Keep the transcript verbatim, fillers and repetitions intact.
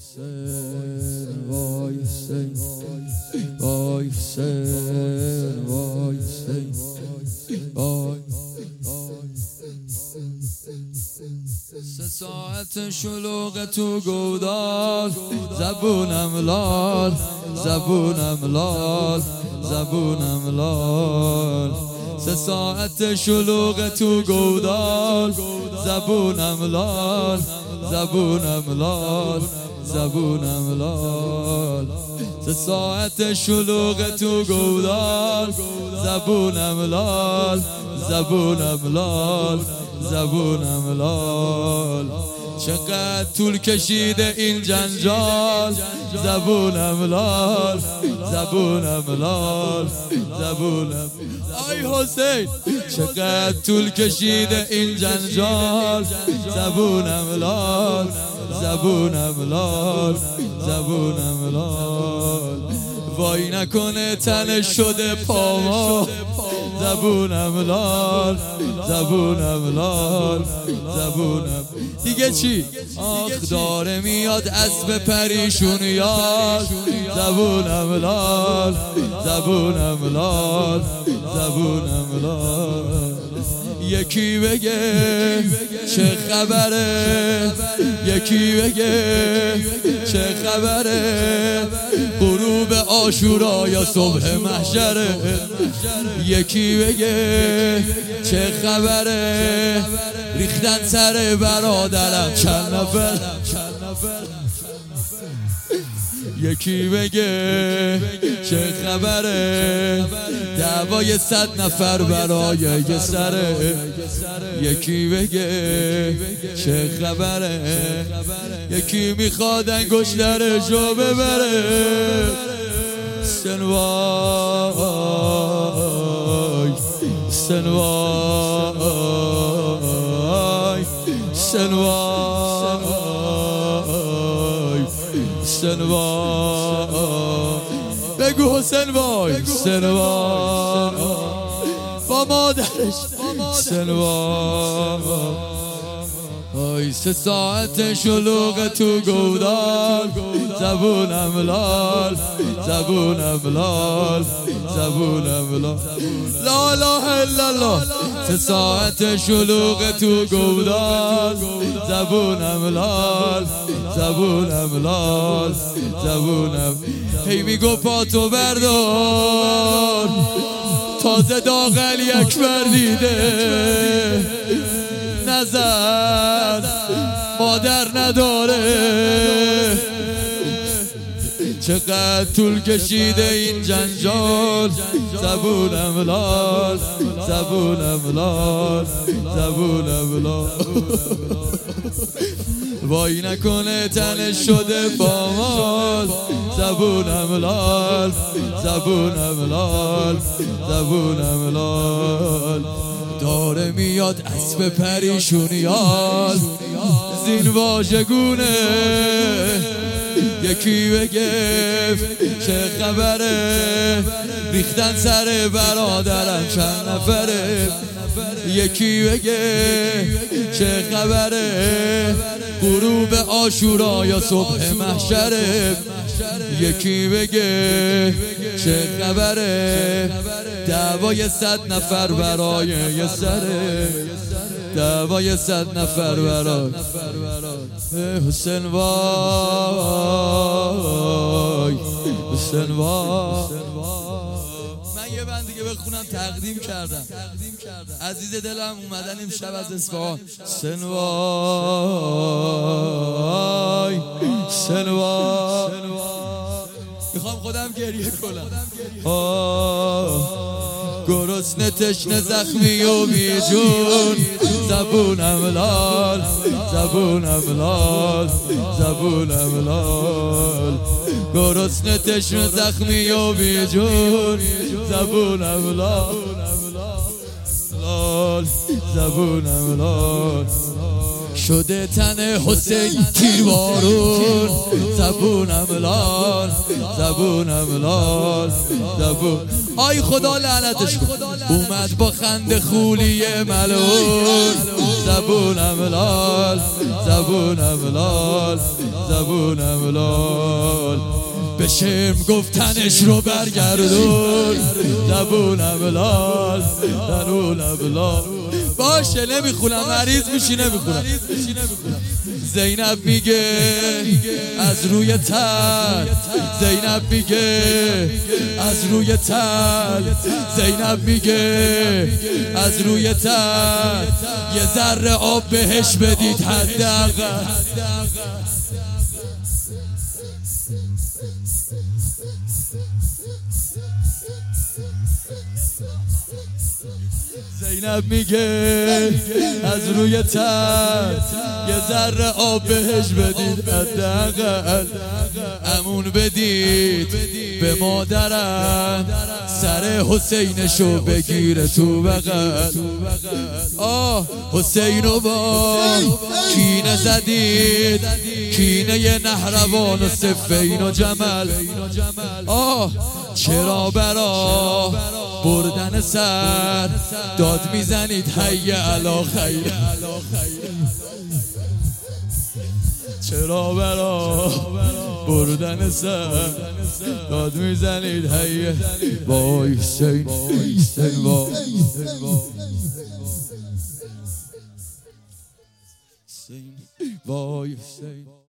حسین وای حسین وای حسین وای حسین وای سه ساعت شلوغ تو گودال زبونم لال زبونم لال زبونم لال سه ساعت شلوغ تو گودال زبونم لال زبونم لال زبونم لال سه ساعت شلوغ تو گودال زبونم لال زبونم لال زبونم لال چقدر طول کشیده این جنجال زبونم لال زبونم لال زبونم آی حسین چقدر طول کشیده این جنجال زبونم لال زبونم لال زبونم لال وای نکنه تن شده پاما زبونم لال زبونم لال زبونم دیگه چی؟ آخ داره میاد اسب پریشون یال زبونم لال زبونم لال زبونم لال یکی بگه چه خبره یکی بگه چه خبره غروب عاشورا یا صبح محشره یکی بگه چه خبره ریختن سر برادرم چند نفر یکی بگه چه خبره دعوای صد نفر برای یه سره یکی بگه چه خبره یکی میخواد انگشتر جو ببره سنوای سنوای سنوای سنوای بگو حسین وای سنوای با مادرش سنوای آی سه ساعت شلوغ تو گودال زبونم لال زبونم لال زبونم لال لا اله الا الله سه ساعت شلوغ تو گودال زبونم لال زبونم لال زبونم هی میگو پاتو بردار تازه داغل اکبر دیده نظر مادر نداره چقدر طول کشیده این جنجال زبونم لال زبونم لال زبونم لال وای نکنه تنش شده پامال زبونم لال زبونم لال زبونم لال داره میاد اسب پریشونیال زین واژگونه یکی بگه چه خبره ریختن سر برادرم چند نفره یکی بگه چه خبره غروب عاشورا یا صبح محشره یکی بگه چه خبره دعوای صد نفر برای یه سره دعوای صد نفر برای حسین وای حسین وای من یه بند دیگه بخونم تقدیم کردم عزیز دلم اومدن امشب از اصفهان حسین وای حسین وای میخوام خودم گریه کنم گرسنه تشنه زخمی و بیجون زبونم لال زبونم لال زبونم لال گرسنه تشنه زخمی و بیجون زبونم لال لال زبونم لال شده تن حسین تیربارون زبونم لال زبونم لال زبون آی خدا لعنتش اومد با خنده خولی ملعون زبونم لال زبونم لال زبونم لال بشم گفتنش رو برگردون زبونم لال زبونم لال باشه نمیخونم مریض میشی نمیخونم زینب میگه از روی تل زینب میگه از روی تل زینب میگه از روی تل یه ذره آب بهش بدید حداقل زینب میگه از روی تل یه ذره آب بهش بدید حداقل امون بدید به مادرم سر حسینشو بگیره تو بغل آه حسینو با کینه زدید کینه نهروان و صفین و جمل آه چرا برا بردن سر داد میزنید حی علا خیر چرا برا بردن سر داد میزنید حی وای حسین وای وای حسین